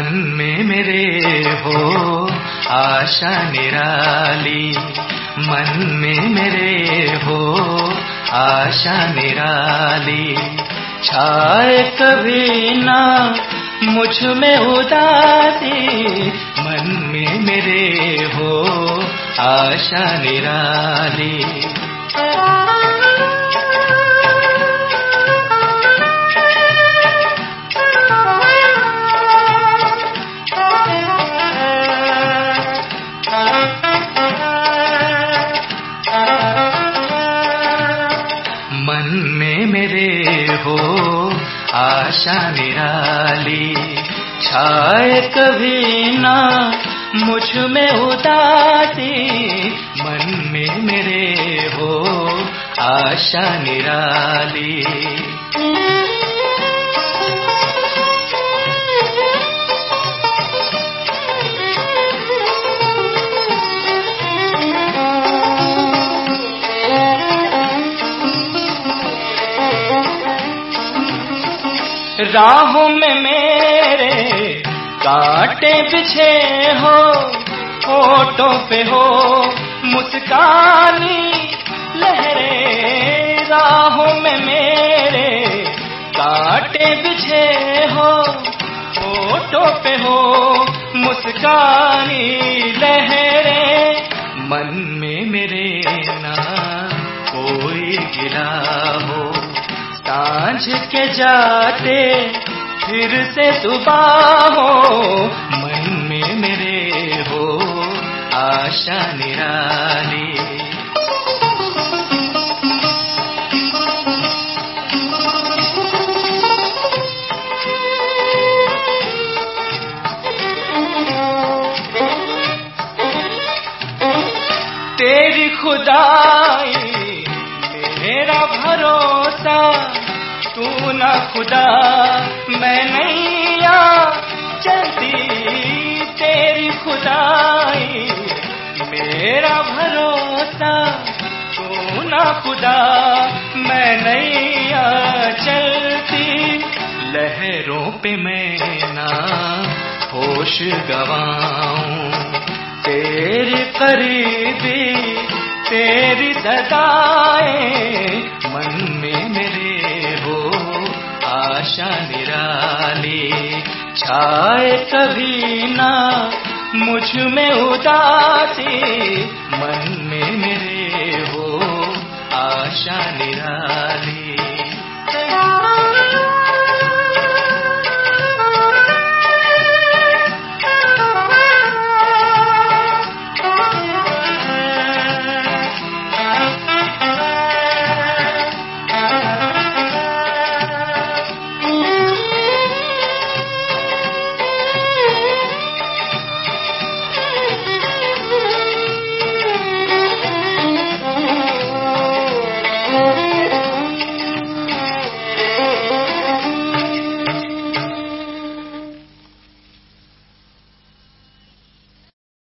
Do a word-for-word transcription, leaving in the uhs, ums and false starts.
में मेरे हो आशा निराली, मन में मेरे हो आशा निराली। छाए कभी ना मुझ में उदासी, मन में मेरे हो आशा निराली। मन में मेरे हो आशा निराली, छाए कभी ना मुझ में उदासी, मन में मेरे हो आशा निराली। राहों में मेरे कांटे बिछे हो, होठों पे हो मुस्कानी लहरें। राहों में मेरे कांटे बिछे हो, होठों पे हो मुस्कानी लहरें। मन में मेरे ना कोई गिला हो, सांझ के जाते फिर से सुबह हो, मन में मेरे हो आशा निराली। तेरी खुदाई मेरा भरोसा, तू ना खुदा मैं नैया चलती। तेरी खुदाई मेरा भरोसा, तू ना खुदा मैं नैया चलती। लहरों पे मैं ना होश गवाऊं, तेरी करीबी तेरी सदाएं, मन में मेरे हो आशा निराली। छाए कभी ना मुझ में उदासी, मन में मेरे हो आशा निराली।